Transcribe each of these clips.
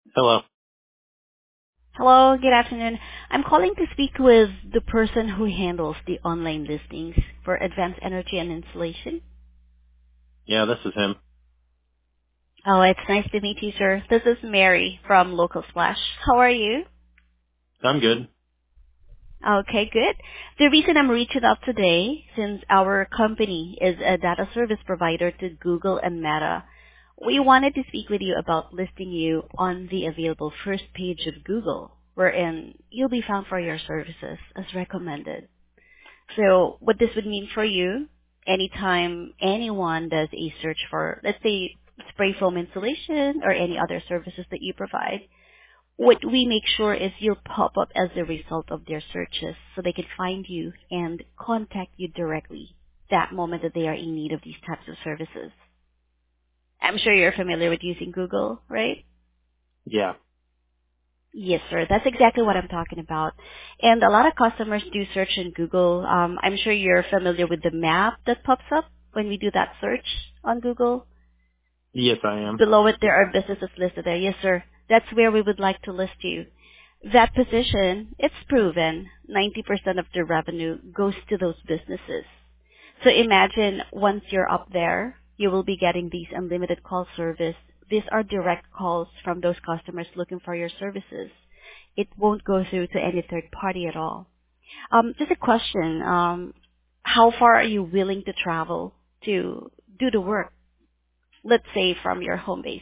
Hello. Hello, good afternoon. I'm calling to speak with the person who handles the online listings for Advanced Energy and Insulation. Yeah, this is him. Oh, it's nice to meet you, sir. This is Mary from Local Splash. How are you? I'm good. Okay, good. The reason I'm reaching out today, since our company is a data service provider to Google and Meta, we wanted to speak with you about listing you on the available first page of Google, wherein you'll be found for your services as recommended. So what this would mean for you, anytime anyone does a search for, let's say, spray foam insulation or any other services that you provide, what we make sure is you'll pop up as a result of their searches so they can find you and contact you directly that moment that they are in need of these types of services. I'm sure you're familiar with using Google, right? Yeah. Yes, sir. That's exactly what I'm talking about. And a lot of customers do search in Google. I'm sure you're familiar with the map that pops up when we do that search on Google. Yes, I am. Below it, there are businesses listed there. Yes, sir. That's where we would like to list you. That position, it's proven 90% of the revenue goes to those businesses. So imagine once you're up there, you will be getting these unlimited call service. These are direct calls from those customers looking for your services. It won't go through to any third party at all. Just a question. How far are you willing to travel to do the work? Let's say from your home base.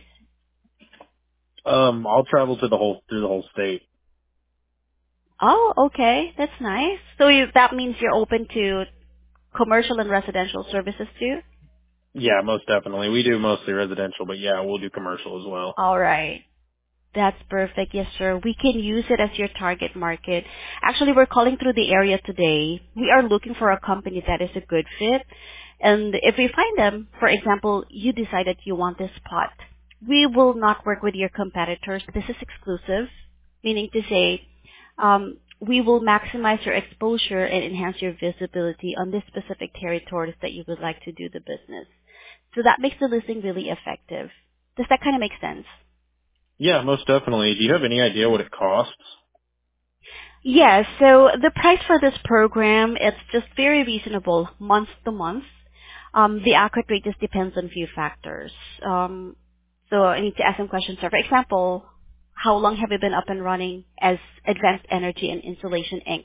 I'll travel to through the whole state. Oh, okay. That's nice. So that means you're open to commercial and residential services too? Yeah, most definitely. We do mostly residential, but yeah, we'll do commercial as well. All right. That's perfect. Yes, sir. We can use it as your target market. Actually, we're calling through the area today. We are looking for a company that is a good fit. And if we find them, for example, you decided you want this spot, we will not work with your competitors. This is exclusive, meaning to say, we will maximize your exposure and enhance your visibility on this specific territories that you would like to do the business. So that makes the listing really effective. Does that kind of make sense? Yeah, most definitely. Do you have any idea what it costs? Yes. So the price for this program, it's just very reasonable month to month. The accurate rate just depends on a few factors. So I need to ask some questions. So for example, how long have you been up and running as Advanced Energy and Insulation Inc.?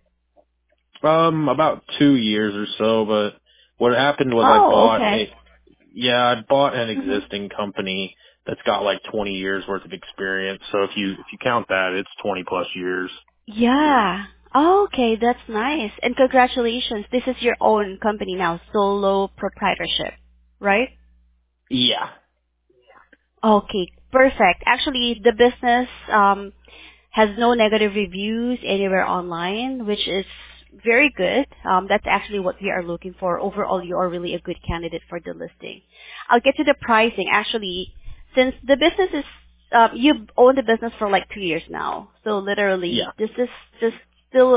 About 2 years or so, but what happened was Oh, okay. I bought an hmm existing company that's got like 20 years worth of experience. So if you count that, it's 20 plus years. Yeah. Oh, okay, that's nice. And congratulations. This is your own company now, solo proprietorship, right? Yeah. Okay, perfect. Actually, the business has no negative reviews anywhere online, which is very good. That's actually what we are looking for. Overall, you are really a good candidate for the listing. I'll get to the pricing. Actually, since the business is, you've owned the business for like 2 years now, so Yeah. literally, this is just still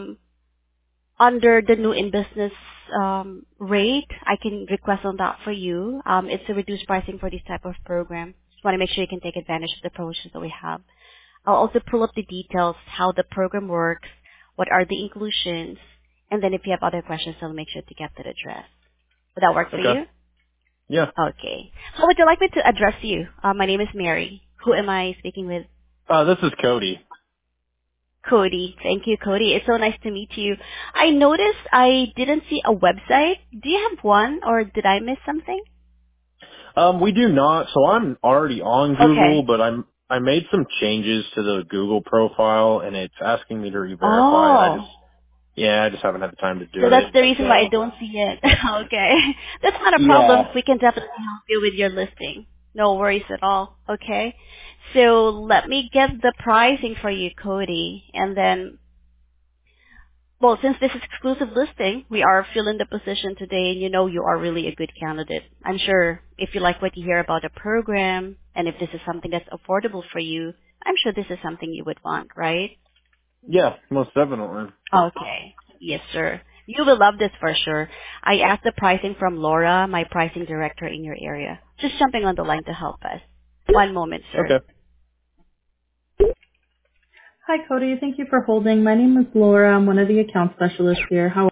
under the new in business rate. I can request on that for you. It's a reduced pricing for this type of program. Just want to make sure you can take advantage of the promotions that we have. I'll also pull up the details, how the program works, what are the inclusions, and then if you have other questions, I'll make sure to get that addressed. Would that work for Okay. you? Yeah. Okay. How would you like me to address you? My name is Mary. Who am I speaking with? This is Cody. Cody. Thank you, Cody. It's so nice to meet you. I noticed I didn't see a website. Do you have one, or did I miss something? We do not. So I'm already on Google, Okay. but I made some changes to the Google profile, and it's asking me to re-verify. Oh. I just haven't had the time to So do that's it. the reason why I So don't see it. Okay. That's not a problem. yeah. We can definitely help you with your listing. No worries at all. Okay. So let me get the pricing for you, Cody. And then, well, since this is exclusive listing, we are filling the position today and you know you are really a good candidate. I'm sure if you like what you hear about the program and if this is something that's affordable for you, I'm sure this is something you would want, right? Yeah, most definitely. Okay. Yes, sir. You will love this for sure. I asked the pricing from Laura, my pricing director in your area. Just jumping on the line to help us. One moment, sir. Okay. Hi, Cody. Thank you for holding. My name is Laura. I'm one of the account specialists here. How